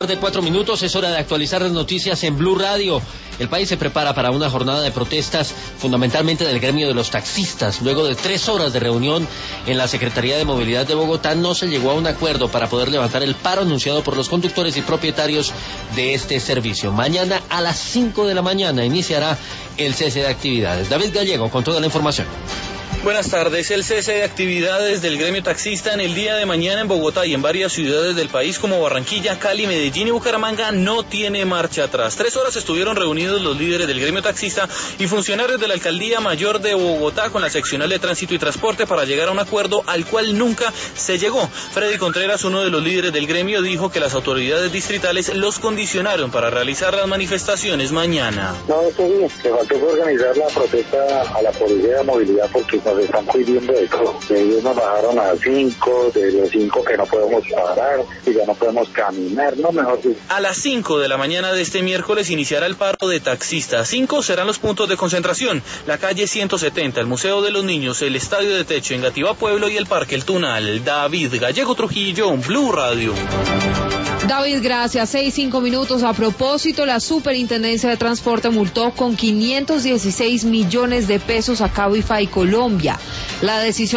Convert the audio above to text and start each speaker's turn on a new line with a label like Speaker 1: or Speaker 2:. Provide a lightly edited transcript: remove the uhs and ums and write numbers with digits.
Speaker 1: tarde, 4 minutos, es hora de actualizar las noticias en Blue Radio. El país se prepara para una jornada de protestas fundamentalmente del gremio de los taxistas. Luego de 3 horas de reunión en la Secretaría de Movilidad de Bogotá, no se llegó a un acuerdo para poder levantar el paro anunciado por los conductores y propietarios de este servicio. Mañana a las 5 de la mañana iniciará el cese de actividades. David Gallego con toda la información.
Speaker 2: Buenas tardes. El cese de actividades del gremio taxista en el día de mañana en Bogotá y en varias ciudades del país como Barranquilla, Cali, Medellín y Bucaramanga no tiene marcha atrás. 3 horas estuvieron reunidos los líderes del gremio taxista y funcionarios de la Alcaldía Mayor de Bogotá con la seccional de Tránsito y Transporte para llegar a un acuerdo al cual nunca se llegó. Freddy Contreras, uno de los líderes del gremio, dijo que las autoridades distritales los condicionaron para realizar las manifestaciones mañana.
Speaker 3: No, eso bien, se faltó organizar la protesta a la Policía de Movilidad porque nos están pidiendo de todo. Ellos nos bajaron a 5, de los 5 que no podemos parar y ya no podemos caminar, no, mejor sí.
Speaker 2: A las 5 de la mañana de este miércoles iniciará el paro de taxistas. 5 serán los puntos de concentración: la calle 170, el Museo de los Niños, el Estadio de Techo, Engativá Pueblo y el Parque El Tunal. David Gallego Trujillo, Blue Radio.
Speaker 4: David, gracias. 6-5 minutos. A propósito, la Superintendencia de Transporte multó con 516 millones de pesos a Cabify Colombia. La decisión